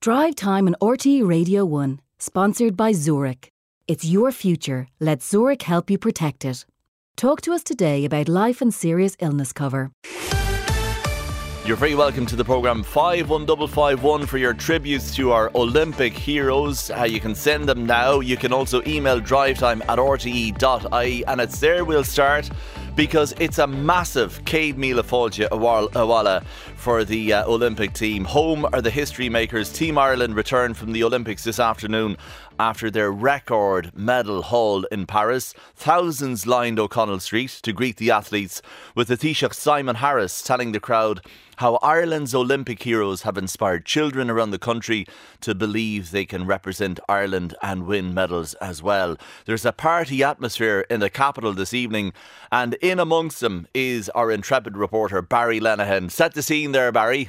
Drive Time on RTE Radio 1, sponsored by Zurich. It's your future. Let Zurich help you protect it. Talk to us today about life and serious illness cover. You're very welcome to the programme 51551 for your tributes to our Olympic heroes. You can send them now. You can also email drivetime@rte.ie, and it's there we'll start, because it's a massive Céad Míle Fáilte Abhaile for the Olympic team. Home are the history makers. Team Ireland returned from the Olympics this afternoon after their record medal haul in Paris. Thousands lined O'Connell Street to greet the athletes, with the Taoiseach Simon Harris telling the crowd how Ireland's Olympic heroes have inspired children around the country to believe they can represent Ireland and win medals as well. There's a party atmosphere in the capital this evening, and in amongst them is our intrepid reporter Barry Lenihan. Set the scene there, Barry.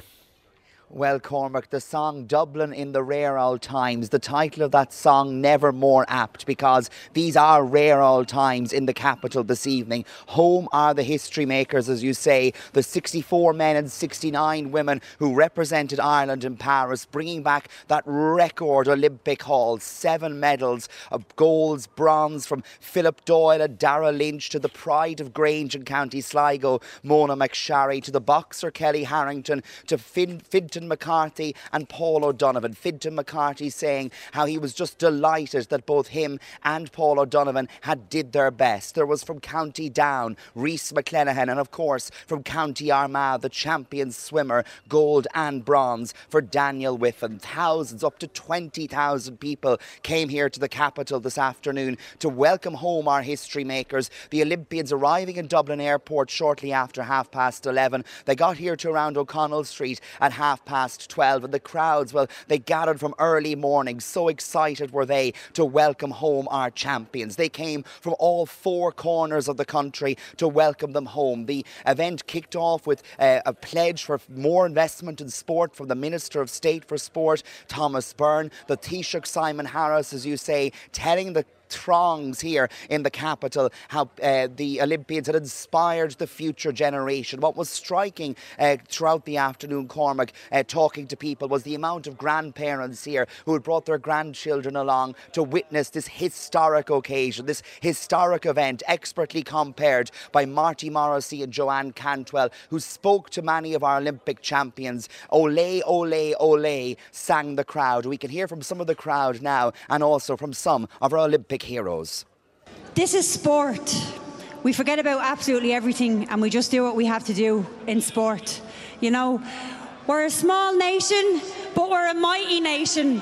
Well, Cormac, the song Dublin in the Rare Old Times, the title of that song never more apt, because these are rare old times in the capital this evening. Home are the history makers, as you say, the 64 men and 69 women who represented Ireland in Paris, bringing back that record Olympic haul. 7 medals of golds, bronze, from Philip Doyle and Dara Lynch to the pride of Grange in County Sligo, Mona McSharry, to the boxer Kelly Harrington, to Fintan McCarthy and Paul O'Donovan. Fintan McCarthy saying how he was just delighted that both him and Paul O'Donovan had did their best. There was from County Down, Rhys McClenaghan, and of course from County Armagh, the champion swimmer, gold and bronze for Daniel Whiffen. Thousands, up to 20,000 people came here to the capital this afternoon to welcome home our history makers. The Olympians arriving in Dublin Airport shortly after 11:30. They got here to around O'Connell Street at 12:30, and the crowds, well, they gathered from early morning. So excited were they to welcome home our champions. They came from all 4 corners of the country to welcome them home. The event kicked off with a pledge for more investment in sport from the Minister of State for Sport, Thomas Byrne. The Taoiseach Simon Harris, as you say, telling the throngs here in the capital how the Olympians had inspired the future generation. What was striking throughout the afternoon, Cormac, talking to people, was the amount of grandparents here who had brought their grandchildren along to witness this historic occasion, this historic event, expertly compared by Marty Morrissey and Joanne Cantwell, who spoke to many of our Olympic champions. Ole, ole, ole, sang the crowd. We can hear from some of the crowd now, and also from some of our Olympic heroes. This is sport. We forget about absolutely everything and we just do what we have to do in sport. You know, we're a small nation, but we're a mighty nation.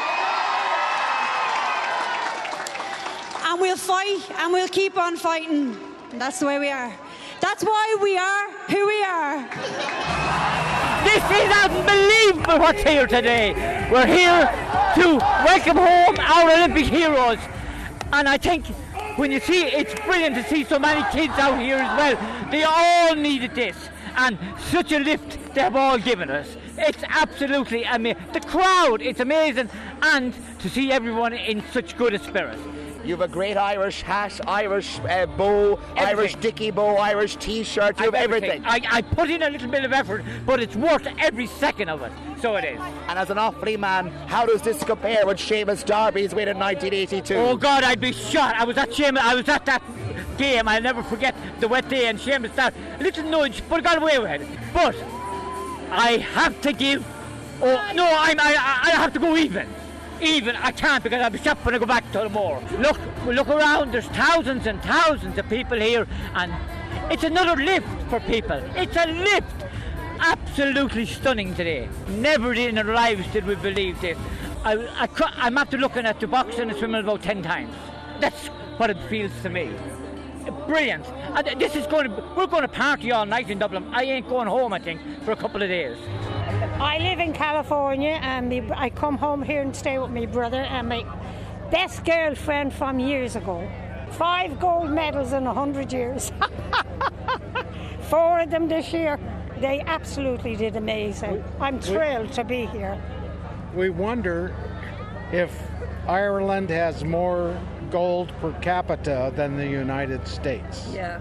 And we'll fight and we'll keep on fighting. And that's the way we are. That's why we are who we are. This is unbelievable what's here today. We're here to welcome home our Olympic heroes. And I think when you see, it's brilliant to see so many kids out here as well. They all needed this, and such a lift they have all given us. It's absolutely amazing. The crowd, it's amazing, and to see everyone in such good a spirit. You have a great Irish hat, Irish bow, everything. Irish dicky bow, Irish t-shirt, you have everything. I put in a little bit of effort, but it's worth every second of it. So it is. And as an Offaly man, how does this compare with Seamus Darby's win in 1982? Oh God, I'd be shot. I was at that game. I'll never forget the wet day, and Seamus Darby, a little nudge, but I got away with it. But I have to give. Oh no, I have to go even. Even I can't, because I'll be shot when I go back to the moor. Look around. There's thousands and thousands of people here, and it's another lift for people. It's a lift. Absolutely stunning today. Never in our lives did we believe this. I'm after looking at the boxing and swimming about 10 times. That's what it feels to me. Brilliant. And we're going to party all night in Dublin. I ain't going home, I think, for a couple of days. I live in California, and I come home here and stay with my brother and my best girlfriend from years ago. 5 gold medals in 100 years. 4 of them this year. They absolutely did amazing. I'm thrilled to be here. We wonder if Ireland has more gold per capita than the United States. Yeah.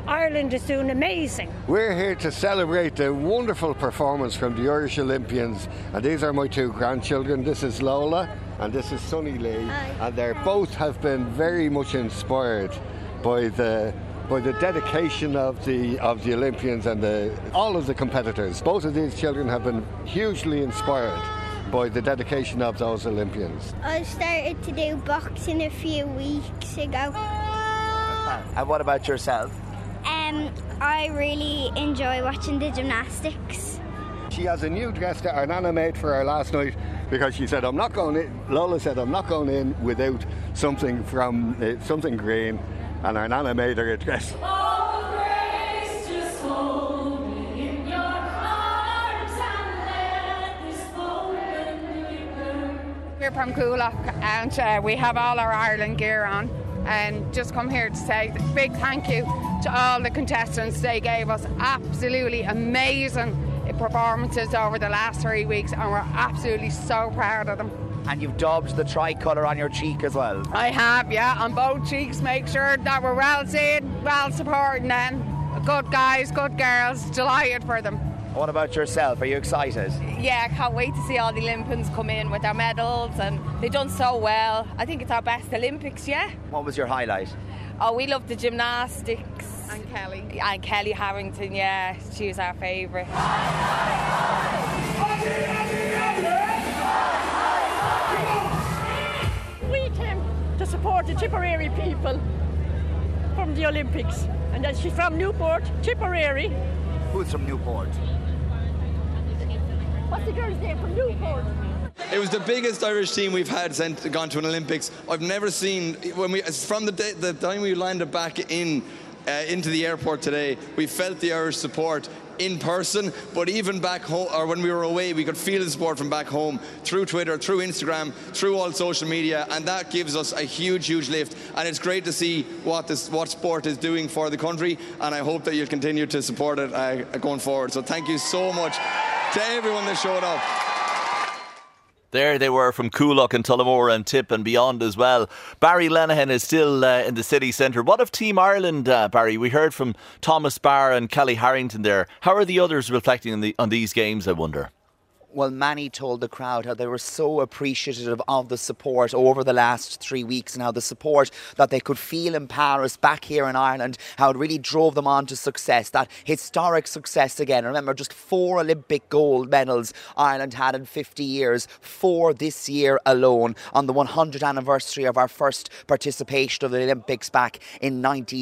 Ireland is doing amazing. We're here to celebrate the wonderful performance from the Irish Olympians, and these are my two grandchildren. This is Lola and this is Sunny Lee, and they both have been very much inspired by the dedication of the Olympians and all of the competitors. Both of these children have been hugely inspired by the dedication of those Olympians. I started to do boxing a few weeks ago. And what about yourself? I really enjoy watching the gymnastics. She has a new dress that our Nana made for her last night, because she said, Lola said, I'm not going in without something from something green, and our Nana made her a dress. We're from Coolock and we have all our Ireland gear on, and just come here to say a big thank you to all the contestants. They gave us absolutely amazing performances over the last 3 weeks, and we're absolutely so proud of them. And you've dubbed the tricolour on your cheek as well. I have, yeah, on both cheeks. Make sure that we're well seen, well supported then. Good guys, good girls, delighted for them. What about yourself? Are you excited? Yeah, I can't wait to see all the Olympians come in with their medals, and they've done so well. I think it's our best Olympics, yeah. What was your highlight? Oh, we love the gymnastics. And Kelly. And Kelly Harrington, yeah, she was our favourite. We came to support the Tipperary people from the Olympics. And then she's from Newport, Tipperary. Who's from Newport? What's the girl's name from Newport? It was the biggest Irish team we've had since gone to an Olympics. I've never seen, from the time we landed back into the airport today, we felt the Irish support in person, but even back home, or when we were away, we could feel the support from back home through Twitter, through Instagram, through all social media, and that gives us a huge lift. And it's great to see what sport is doing for the country, and I hope that you'll continue to support it going forward. So thank you so much to everyone that showed up. There they were from Coolock and Tullamore and Tip and beyond as well. Barry Lenihan is still in the city centre. What of Team Ireland, Barry? We heard from Thomas Barr and Kelly Harrington there. How are the others reflecting on these games, I wonder? Well, Manny told the crowd how they were so appreciative of the support over the last 3 weeks, and how the support that they could feel in Paris, back here in Ireland, how it really drove them on to success, that historic success again. Remember, just 4 Olympic gold medals Ireland had in 50 years, 4 this year alone, on the 100th anniversary of our first participation of the Olympics back in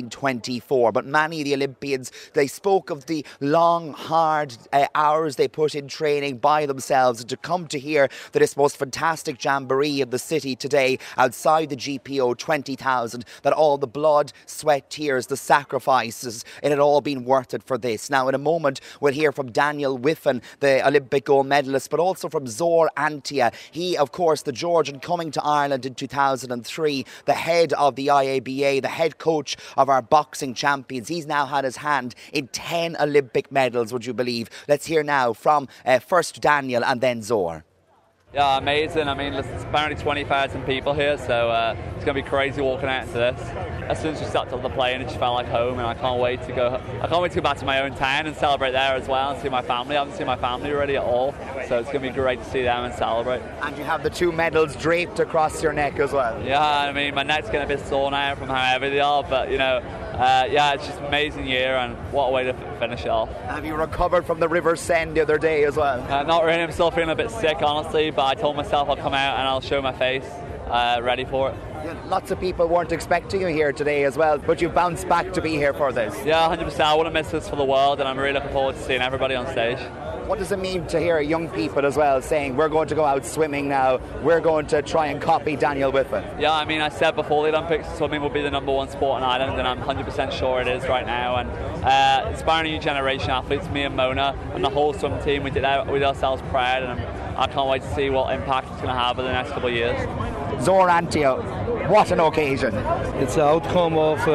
1924. But many of the Olympians, they spoke of the long, hard hours they put in training by themselves, and to come to hear that this most fantastic jamboree in the city today outside the GPO, 20,000, that all the blood, sweat, tears, the sacrifices, it had all been worth it for this. Now in a moment we'll hear from Daniel Wiffen, the Olympic gold medalist, but also from Zor Antia. He, of course, the Georgian, coming to Ireland in 2003, the head of the IABA, the head coach of our boxing champions. He's now had his hand in 10 Olympic medals, would you believe? Let's hear now from first Daniel and then Zor. Yeah, amazing. I mean, listen, it's apparently 20,000 people here, so it's going to be crazy walking out into this. As soon as we stepped off the plane, it just felt like home, and I can't wait to go back to my own town and celebrate there as well, and see my family. I haven't seen my family really at all, so it's going to be great to see them and celebrate. And you have the 2 medals draped across your neck as well. Yeah, I mean, my neck's getting a bit sore now from how heavy they are, but you know, yeah, it's just an amazing year, and what a way to finish it off. Have you recovered from the River Seine the other day as well? Not really. I'm still feeling a bit sick, honestly, but I told myself I'll come out and I'll show my face, ready for it. Yeah, lots of people weren't expecting you here today as well, but you bounced back to be here for this. Yeah, 100%. I wouldn't miss this for the world, and I'm really looking forward to seeing everybody on stage. What does it mean to hear young people as well saying, we're going to go out swimming now, we're going to try and copy Daniel Wiffen? Yeah, I mean, I said before the Olympics, swimming will be the #1 sport in Ireland, and I'm 100% sure it is right now. And inspiring a new generation of athletes, me and Mona and the whole swim team, we did ourselves proud, and I can't wait to see what impact it's going to have in the next couple of years. Zor Antia, what an occasion. It's an outcome of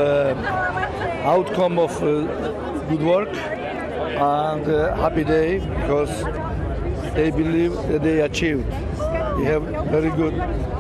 good work and a happy day, because they believe that they achieved. They have very good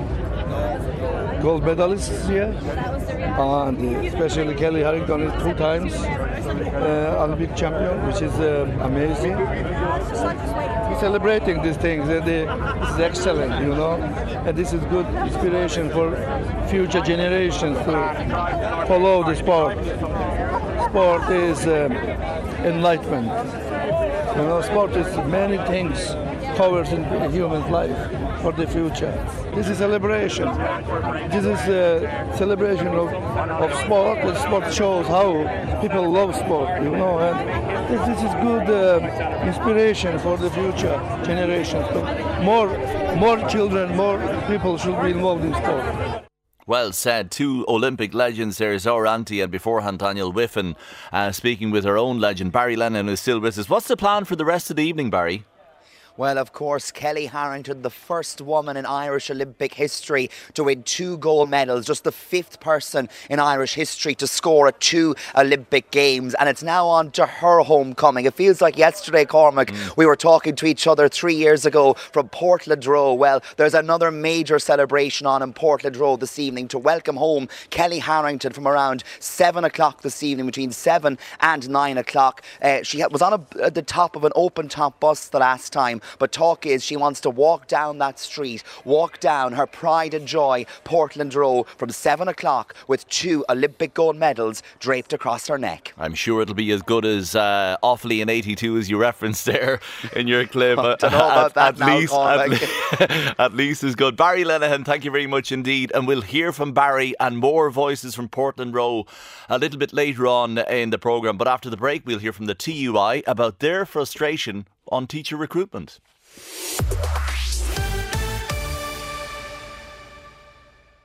gold medalists here, and especially Kelly Harrington is 2 times Olympic champion, which is amazing. Celebrating these things, this is excellent, and this is good inspiration for future generations to follow the sport. Sport is enlightenment. Sport is many things covers in a human's life for the future. This is celebration. This is a celebration of sport. The sport shows how people love sport, and this is good inspiration for the future generations. More children, more people should be involved in sport. Well said. 2 Olympic legends there, Zora Anti, and beforehand Daniel Whiffen, speaking with our own legend, Barry Lennon, is still with us. What's the plan for the rest of the evening, Barry? Well, of course, Kelly Harrington, the first woman in Irish Olympic history to win 2 gold medals, just the 5th person in Irish history to score at 2 Olympic Games, and it's now on to her homecoming. It feels like yesterday, Cormac, we were talking to each other 3 years ago from Portland Row. Well, there's another major celebration on in Portland Row this evening to welcome home Kelly Harrington from around 7 o'clock this evening, between 7 and 9 o'clock. She was on at the top of an open-top bus the last time, but talk is she wants to walk down that street, walk down her pride and joy, Portland Row, from 7 o'clock with 2 Olympic gold medals draped across her neck. I'm sure it'll be as good as Offaly in 82 as you referenced there in your clip. I don't know about that now, at least as good. Barry Lenihan, thank you very much indeed. And we'll hear from Barry and more voices from Portland Row a little bit later on in the programme. But after the break, we'll hear from the TUI about their frustration on teacher recruitment.